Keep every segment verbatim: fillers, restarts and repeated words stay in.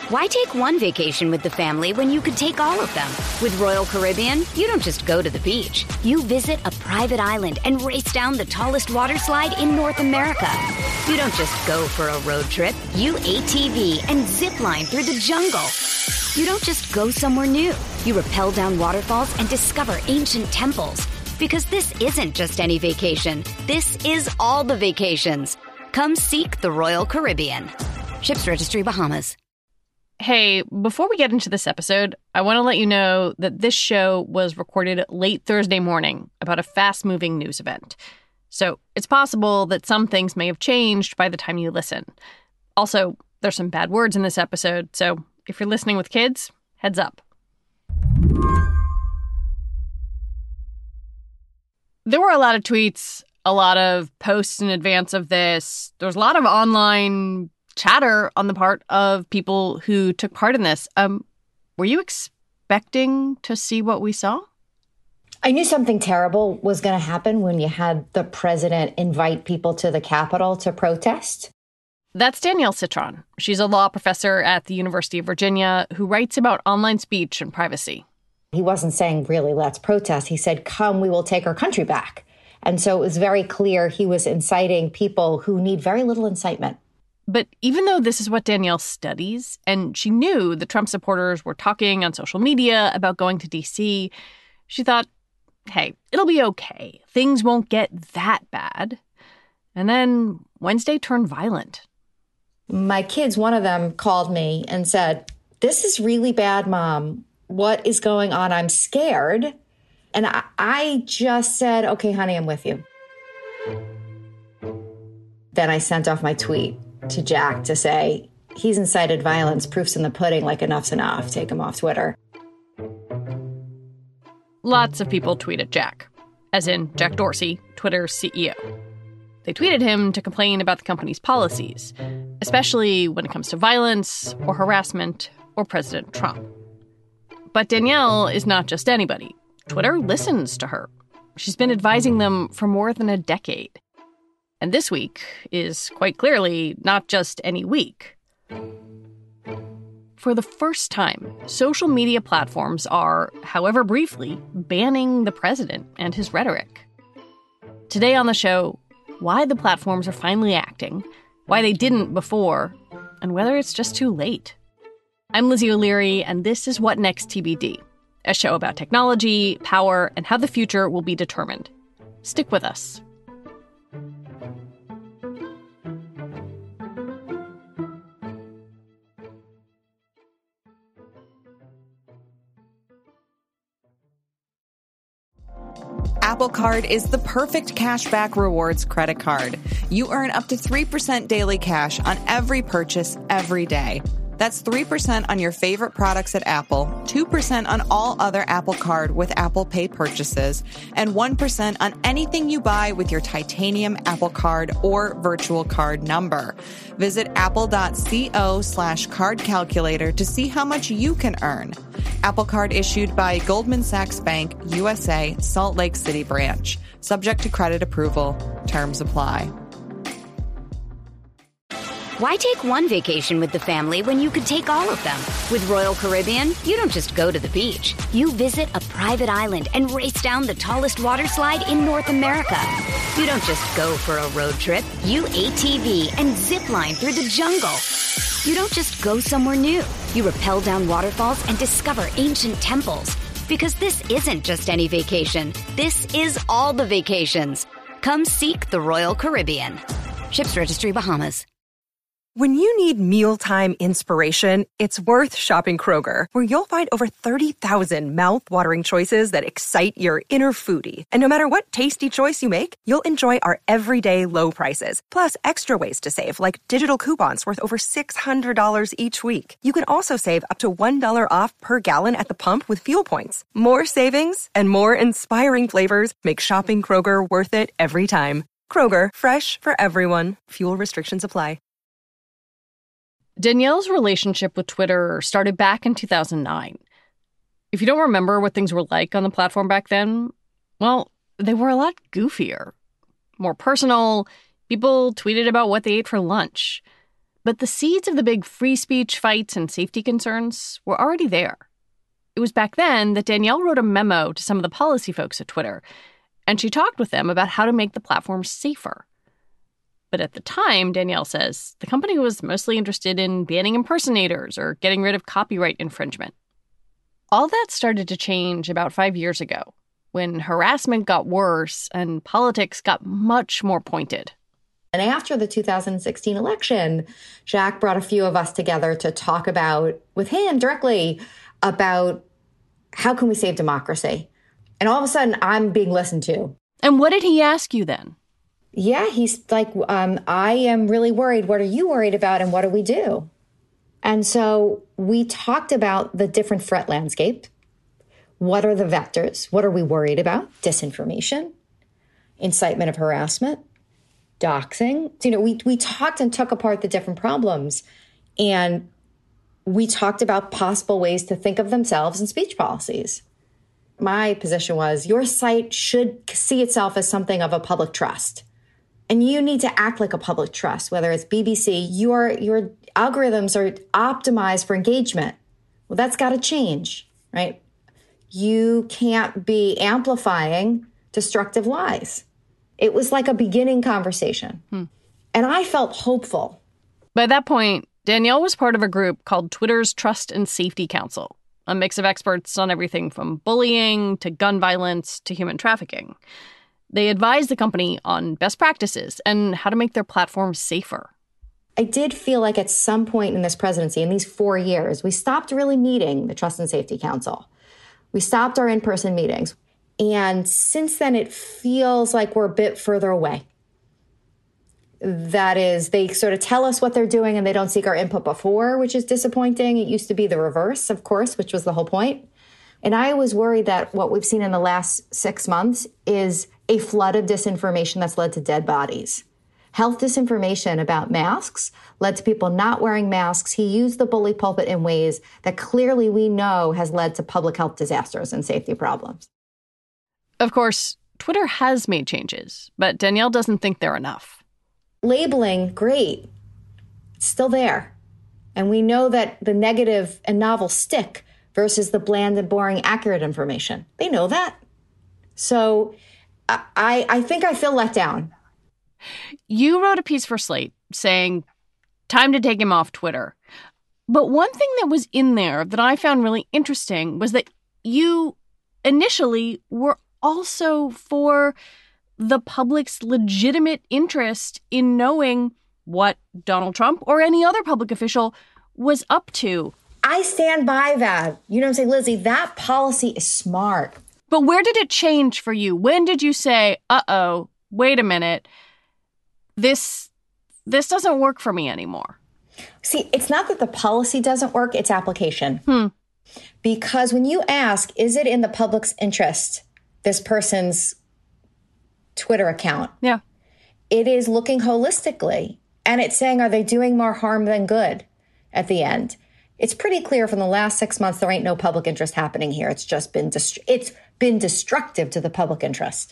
Why take one vacation with the family when you could take all of them? With Royal Caribbean, you don't just go to the beach. You visit a private island and race down the tallest water slide in North America. You don't just go for a road trip. You A T V and zip line through the jungle. You don't just go somewhere new. You rappel down waterfalls and discover ancient temples. Because this isn't just any vacation. This is all the vacations. Come seek the Royal Caribbean. Ships Registry, Bahamas. Hey, before we get into this episode, I want to let you know that this show was recorded late Thursday morning about a fast-moving news event. So it's possible that some things may have changed by the time you listen. Also, there's some bad words in this episode, so if you're listening with kids, heads up. There were a lot of tweets, a lot of posts in advance of this. There was a lot of online chatter on the part of people who took part in this. Um, were you expecting to see what we saw? I knew something terrible was going to happen when you had the president invite people to the Capitol to protest. That's Danielle Citron. She's a law professor at the University of Virginia who writes about online speech and privacy. He wasn't saying, really, let's protest. He said, come, we will take our country back. And so it was very clear he was inciting people who need very little incitement. But even though this is what Danielle studies, and she knew the Trump supporters were talking on social media about going to D C, she thought, hey, it'll be okay. Things won't get that bad. And then Wednesday turned violent. My kids, one of them called me and said, this is really bad, Mom. What is going on? I'm scared. And I, I just said, okay, honey, I'm with you. Then I sent off my tweet to Jack to say, he's incited violence, proof's in the pudding, like enough's enough. Take him off Twitter. Lots of people tweeted Jack, as in Jack Dorsey, Twitter's C E O. They tweeted him to complain about the company's policies, especially when it comes to violence or harassment or President Trump. But Danielle is not just anybody. Twitter listens to her. She's been advising them for more than a decade. And this week is quite clearly not just any week. For the first time, social media platforms are, however briefly, banning the president and his rhetoric. Today on the show, why the platforms are finally acting, why they didn't before, and whether it's just too late. I'm Lizzie O'Leary, and this is What Next T B D, a show about technology, power, and how the future will be determined. Stick with us. Apple Card is the perfect cashback rewards credit card. You earn up to three percent daily cash on every purchase every day. That's three percent on your favorite products at Apple, two percent on all other Apple Card with Apple Pay purchases, and one percent on anything you buy with your titanium Apple Card or virtual card number. Visit apple.co slash card calculator to see how much you can earn. Apple Card issued by Goldman Sachs Bank, U S A, Salt Lake City branch. Subject to credit approval. Terms apply. Why take one vacation with the family when you could take all of them? With Royal Caribbean, you don't just go to the beach. You visit a private island and race down the tallest water slide in North America. You don't just go for a road trip. You A T V and zip line through the jungle. You don't just go somewhere new. You rappel down waterfalls and discover ancient temples. Because this isn't just any vacation. This is all the vacations. Come seek the Royal Caribbean. Ships Registry, Bahamas. When you need mealtime inspiration, it's worth shopping Kroger, where you'll find over thirty thousand mouth-watering choices that excite your inner foodie. And no matter what tasty choice you make, you'll enjoy our everyday low prices, plus extra ways to save, like digital coupons worth over six hundred dollars each week. You can also save up to one dollar off per gallon at the pump with fuel points. More savings and more inspiring flavors make shopping Kroger worth it every time. Kroger, fresh for everyone. Fuel restrictions apply. Danielle's relationship with Twitter started back in two thousand nine. If you don't remember what things were like on the platform back then, well, they were a lot goofier, more personal. People tweeted about what they ate for lunch. But the seeds of the big free speech fights and safety concerns were already there. It was back then that Danielle wrote a memo to some of the policy folks at Twitter, and she talked with them about how to make the platform safer. But at the time, Danielle says, the company was mostly interested in banning impersonators or getting rid of copyright infringement. All that started to change about five years ago, when harassment got worse and politics got much more pointed. And after the two thousand sixteen election, Jack brought a few of us together to talk about, with him directly, about how can we save democracy? And all of a sudden, I'm being listened to. And what did he ask you then? Yeah, he's like, um, I am really worried. What are you worried about? And what do we do? And so we talked about the different threat landscape. What are the vectors? What are we worried about? Disinformation, incitement of harassment, doxing. You know, we, we talked and took apart the different problems. And we talked about possible ways to think of themselves in speech policies. My position was your site should see itself as something of a public trust. And you need to act like a public trust, whether it's B B C, your, your algorithms are optimized for engagement. Well, that's got to change, right? You can't be amplifying destructive lies. It was like a beginning conversation. Hmm. And I felt hopeful. By that point, Danielle was part of a group called Twitter's Trust and Safety Council, a mix of experts on everything from bullying to gun violence to human trafficking. They advised the company on best practices and how to make their platforms safer. I did feel like at some point in this presidency, in these four years, we stopped really meeting the Trust and Safety Council. We stopped our in-person meetings. And since then, it feels like we're a bit further away. That is, they sort of tell us what they're doing and they don't seek our input before, which is disappointing. It used to be the reverse, of course, which was the whole point. And I was worried that what we've seen in the last six months is a flood of disinformation that's led to dead bodies. Health disinformation about masks led to people not wearing masks. He used the bully pulpit in ways that clearly we know has led to public health disasters and safety problems. Of course, Twitter has made changes, but Danielle doesn't think they're enough. Labeling, great. It's still there. And we know that the negative and novel stick versus the bland and boring accurate information. They know that. So I, I think I feel let down. You wrote a piece for Slate saying, time to take him off Twitter. But one thing that was in there that I found really interesting was that you initially were also for the public's legitimate interest in knowing what Donald Trump or any other public official was up to. I stand by that. You know what I'm saying, Lizzie? That policy is smart. But where did it change for you? When did you say, uh-oh, wait a minute, this this doesn't work for me anymore? See, it's not that the policy doesn't work, it's application. Hmm. Because when you ask, is it in the public's interest, this person's Twitter account? Yeah. It is looking holistically. And it's saying, are they doing more harm than good at the end? It's pretty clear from the last six months, there ain't no public interest happening here. It's just been, dest- it's been destructive to the public interest.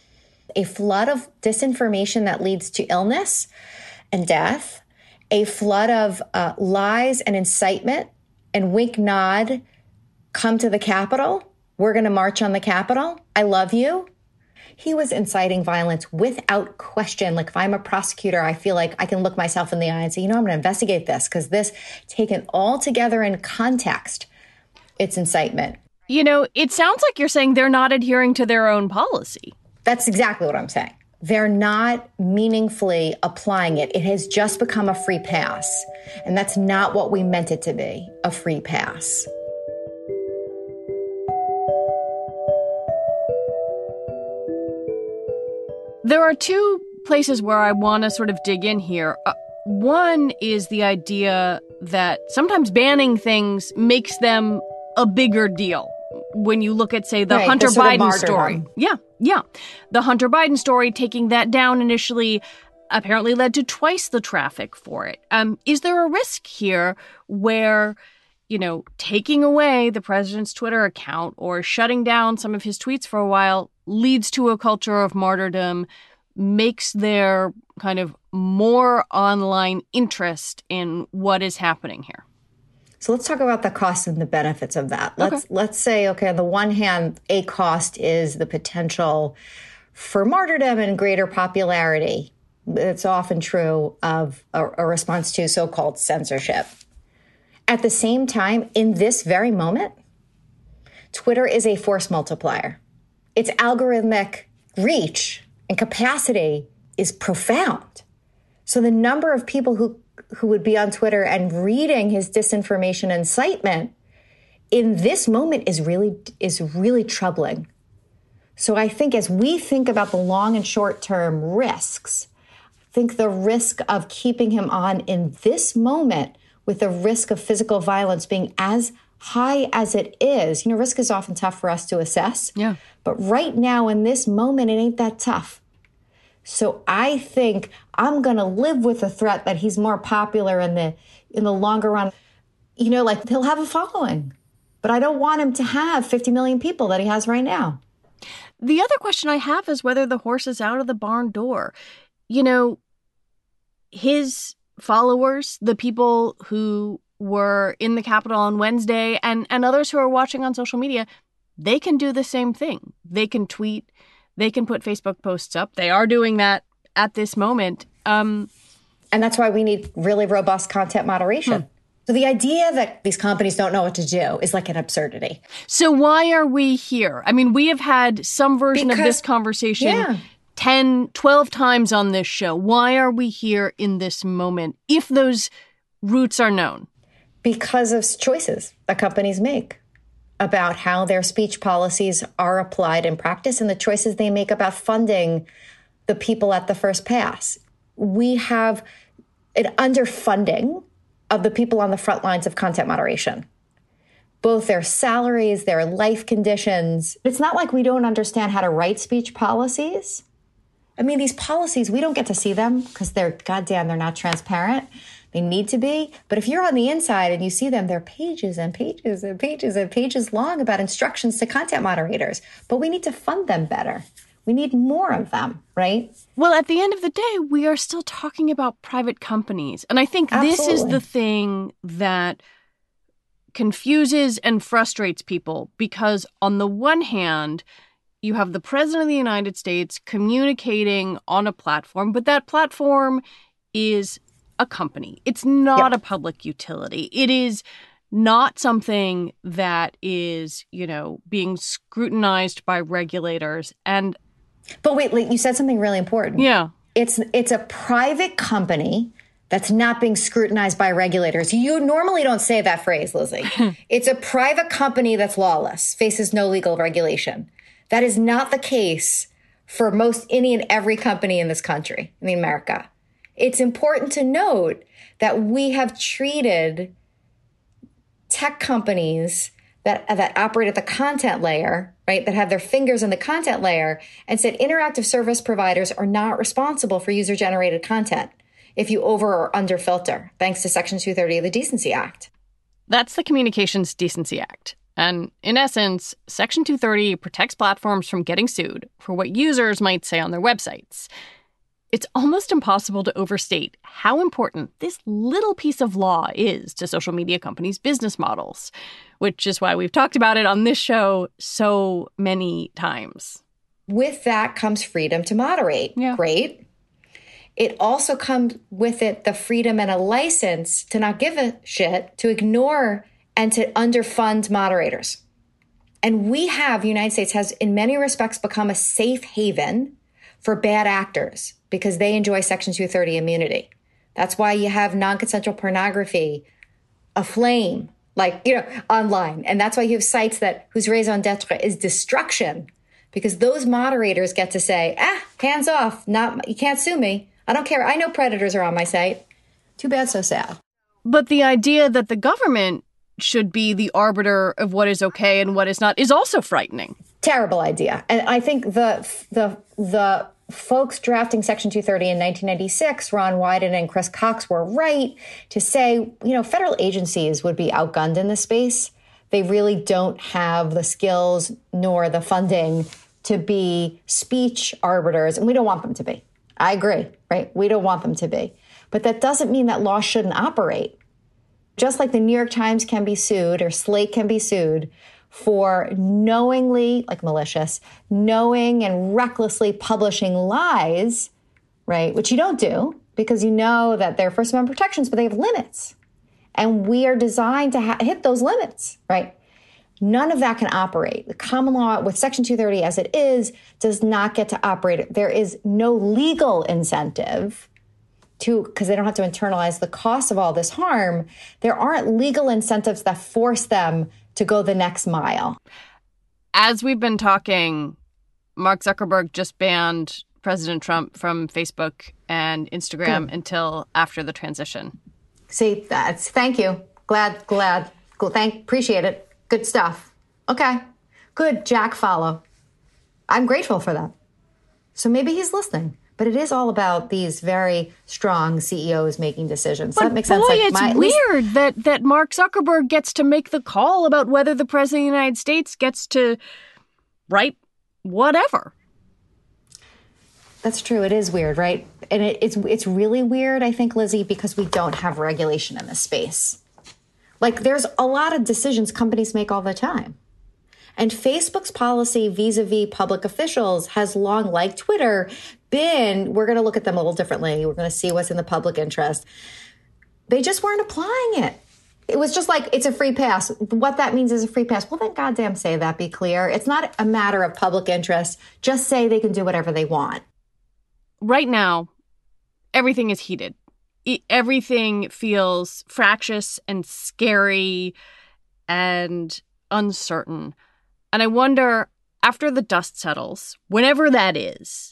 A flood of disinformation that leads to illness and death, a flood of uh, lies and incitement and wink nod, come to the Capitol. We're going to march on the Capitol. I love you. He was inciting violence without question. Like if I'm a prosecutor, I feel like I can look myself in the eye and say, you know, I'm going to investigate this because this, taken all together in context, it's incitement. You know, it sounds like you're saying they're not adhering to their own policy. That's exactly what I'm saying. They're not meaningfully applying it. It has just become a free pass. And that's not what we meant it to be, a free pass. There are two places where I want to sort of dig in here. Uh, one is the idea that sometimes banning things makes them a bigger deal. When you look at, say, the right, Hunter the sort of Biden story. martyrdom. Yeah, yeah. The Hunter Biden story, taking that down initially, apparently led to twice the traffic for it. Um, is there a risk here where, you know, taking away the president's Twitter account or shutting down some of his tweets for a while leads to a culture of martyrdom makes there kind of more online interest in what is happening here? So let's talk about the costs and the benefits of that. Let's okay. let's say, okay, on the one hand, a cost is the potential for martyrdom and greater popularity. It's often true of a, a response to so-called censorship. At the same time, in this very moment, Twitter is a force multiplier. Its algorithmic reach and capacity is profound. So the number of people who who would be on Twitter and reading his disinformation incitement in this moment is really is really troubling. So I think as we think about the long and short-term risks, I think the risk of keeping him on in this moment with the risk of physical violence being as high as it is, you know, risk is often tough for us to assess. Yeah. But right now in this moment, it ain't that tough. So I think I'm going to live with the threat that he's more popular in the in the longer run. You know, like he'll have a following, but I don't want him to have fifty million people that he has right now. The other question I have is whether the horse is out of the barn door. You know, his followers, the people who were in the Capitol on Wednesday and, and others who are watching on social media, they can do the same thing. They can tweet. They can put Facebook posts up. They are doing that at this moment. Um, and that's why we need really robust content moderation. Hmm. So the idea that these companies don't know what to do is like an absurdity. So why are we here? I mean, we have had some version because, of this conversation yeah. ten, twelve times on this show. Why are we here in this moment if those roots are known? Because of choices that companies make about how their speech policies are applied in practice and the choices they make about funding the people at the first pass. We have an underfunding of the people on the front lines of content moderation, both their salaries, their life conditions. It's not like we don't understand how to write speech policies. I mean, these policies, we don't get to see them because they're, goddamn, they're not transparent. They need to be. But if you're on the inside and you see them, they're pages and pages and pages and pages long about instructions to content moderators. But we need to fund them better. We need more of them, right? Well, at the end of the day, we are still talking about private companies. And I think Absolutely. This is the thing that confuses and frustrates people because on the one hand, you have the president of the United States communicating on a platform, but that platform is a company. It's not yep. a public utility. It is not something that is, you know, being scrutinized by regulators. And But wait, you said something really important. Yeah. It's it's a private company that's not being scrutinized by regulators. You normally don't say that phrase, Lizzie. It's a private company that's lawless, faces no legal regulation. That is not the case for most any and every company in this country, in America. It's important to note that we have treated tech companies that that operate at the content layer, right, that have their fingers in the content layer, and said interactive service providers are not responsible for user-generated content if you over or under filter, thanks to Section two thirty of the Decency Act. That's the Communications Decency Act. And in essence, Section two thirty protects platforms from getting sued for what users might say on their websites. It's almost impossible to overstate how important this little piece of law is to social media companies' business models, which is why we've talked about it on this show so many times. With that comes freedom to moderate. Yeah. Great. It also comes with it the freedom and a license to not give a shit, to ignore and to underfund moderators. And we have, the United States has in many respects become a safe haven for bad actors because they enjoy Section two thirty immunity. That's why you have non-consensual pornography aflame, like, you know, online. And that's why you have sites that whose raison d'etre is destruction, because those moderators get to say, ah, hands off, not, you can't sue me. I don't care. I know predators are on my site. Too bad, so sad. But the idea that the government should be the arbiter of what is okay and what is not is also frightening. Terrible idea. And I think the the the folks drafting Section two thirty in nineteen ninety-six, Ron Wyden and Chris Cox, were right to say, you know, federal agencies would be outgunned in this space. They really don't have the skills nor the funding to be speech arbiters, and we don't want them to be. I agree, right? We don't want them to be. But that doesn't mean that law shouldn't operate. Just like the New York Times can be sued or Slate can be sued for knowingly, like malicious, knowing and recklessly publishing lies, right? Which you don't do because you know that they're First Amendment protections, but they have limits. And we are designed to ha- hit those limits, right? None of that can operate. The common law with Section two thirty as it is does not get to operate. There is no legal incentive to, because they don't have to internalize the cost of all this harm. There aren't legal incentives that force them to go the next mile. As we've been talking, Mark Zuckerberg just banned President Trump from Facebook and Instagram Good. until after the transition. See, that's thank you. Glad, glad, cool. Thank, appreciate it. Good stuff. Okay, good. Jack follow. I'm grateful for that. So maybe he's listening. But it is all about these very strong C E Os making decisions. But that makes boy, sense. Like it's my, weird least... that, that Mark Zuckerberg gets to make the call about whether the president of the United States gets to write whatever. That's true. It is weird, right? And it, it's it's really weird, I think, Lizzie, because we don't have regulation in this space. Like, there's a lot of decisions companies make all the time. And Facebook's policy vis-a-vis public officials has long, like Twitter, been, we're going to look at them a little differently. We're going to see what's in the public interest. They just weren't applying it. It was just like, it's a free pass. What that means is a free pass. Well, then goddamn say that, be clear. It's not a matter of public interest. Just say they can do whatever they want. Right now, everything is heated. Everything feels fractious and scary and uncertain. And I wonder, after the dust settles, whenever that is,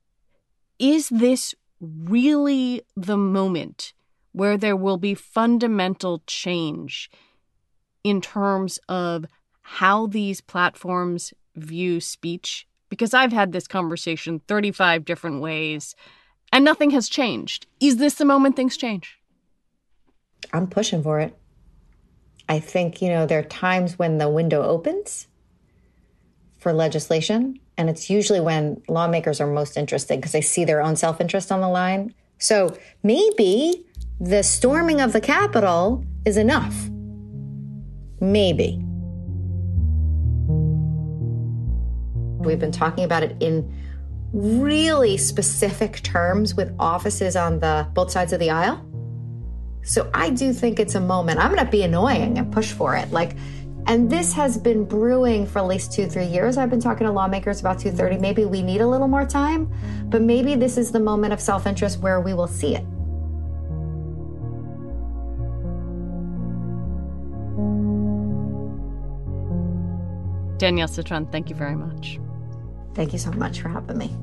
is this really the moment where there will be fundamental change in terms of how these platforms view speech? Because I've had this conversation thirty-five different ways, and nothing has changed. Is this the moment things change? I'm pushing for it. I think, you know, there are times when the window opens for legislation, and it's usually when lawmakers are most interested because they see their own self-interest on the line. So maybe the storming of the Capitol is enough. Maybe. We've been talking about it in really specific terms with offices on the both sides of the aisle. So I do think it's a moment. I'm going to be annoying and push for it. Like, and this has been brewing for at least two, three years. I've been talking to lawmakers about two thirty. Maybe we need a little more time, but maybe this is the moment of self-interest where we will see it. Danielle Citron, thank you very much. Thank you so much for having me.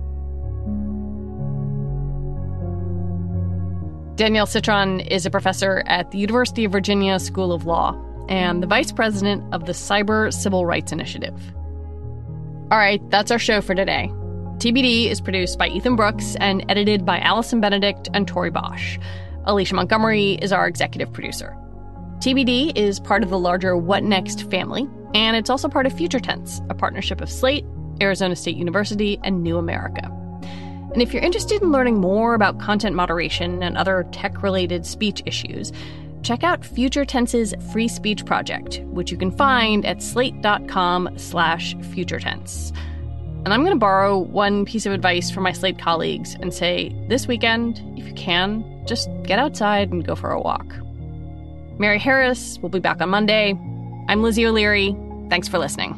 Danielle Citron is a professor at the University of Virginia School of Law and the vice president of the Cyber Civil Rights Initiative. All right, that's our show for today. T B D is produced by Ethan Brooks and edited by Allison Benedict and Tori Bosch. Alicia Montgomery is our executive producer. T B D is part of the larger What Next family, and it's also part of Future Tense, a partnership of Slate, Arizona State University, and New America. And if you're interested in learning more about content moderation and other tech-related speech issues, check out Future Tense's Free Speech Project, which you can find at slate.com slash futuretense. And I'm going to borrow one piece of advice from my Slate colleagues and say, this weekend, if you can, just get outside and go for a walk. Mary Harris will be back on Monday. I'm Lizzie O'Leary. Thanks for listening.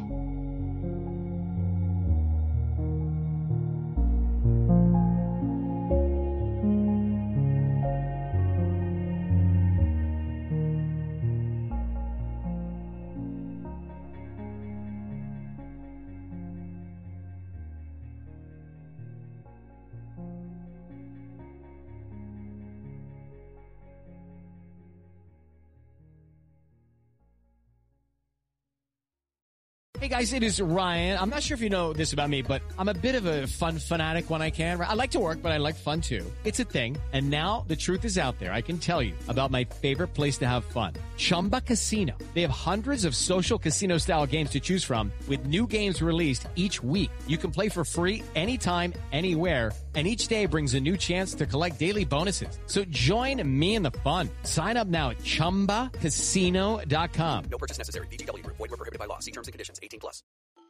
Hey guys, it is Ryan. I'm not sure if you know this about me, but I'm a bit of a fun fanatic when I can. I like to work, but I like fun too. It's a thing. And now the truth is out there. I can tell you about my favorite place to have fun. Chumba Casino. They have hundreds of social casino style games to choose from with new games released each week. You can play for free anytime, anywhere, And each day brings a new chance to collect daily bonuses. So join me in the fun. Sign up now at chumba casino dot com. No purchase necessary. V G W Group. Void where prohibited by law. See terms and conditions. eighteen plus.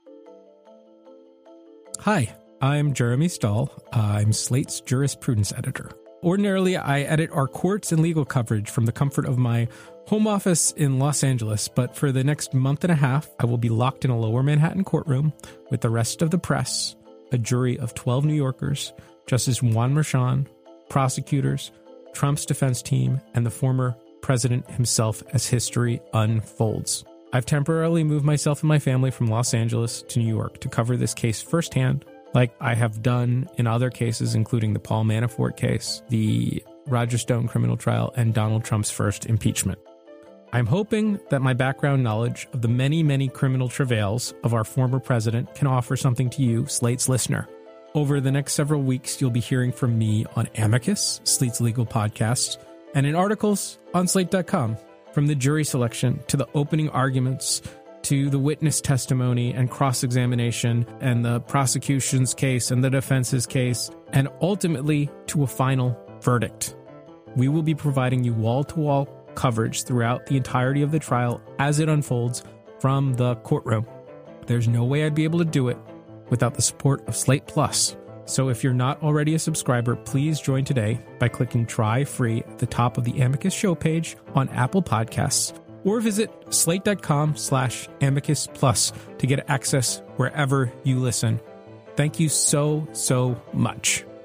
Hi, I'm Jeremy Stahl. I'm Slate's jurisprudence editor. Ordinarily, I edit our courts and legal coverage from the comfort of my home office in Los Angeles, but for the next month and a half, I will be locked in a lower Manhattan courtroom with the rest of the press, a jury of twelve New Yorkers, Justice Juan Merchan, prosecutors, Trump's defense team, and the former president himself as history unfolds. I've temporarily moved myself and my family from Los Angeles to New York to cover this case firsthand, like I have done in other cases, including the Paul Manafort case, the Roger Stone criminal trial, and Donald Trump's first impeachment. I'm hoping that my background knowledge of the many, many criminal travails of our former president can offer something to you, Slate's listener. Over the next several weeks, you'll be hearing from me on Amicus, Slate's legal podcast, and in articles on slate dot com. From the jury selection to the opening arguments to the witness testimony and cross-examination and the prosecution's case and the defense's case, and ultimately to a final verdict. We will be providing you wall-to-wall coverage throughout the entirety of the trial as it unfolds from the courtroom. There's no way I'd be able to do it without the support of Slate Plus. So if you're not already a subscriber, please join today by clicking try free at the top of the Amicus show page on Apple Podcasts, or visit slate.com slash amicus plus to get access wherever you listen. Thank you so, so much.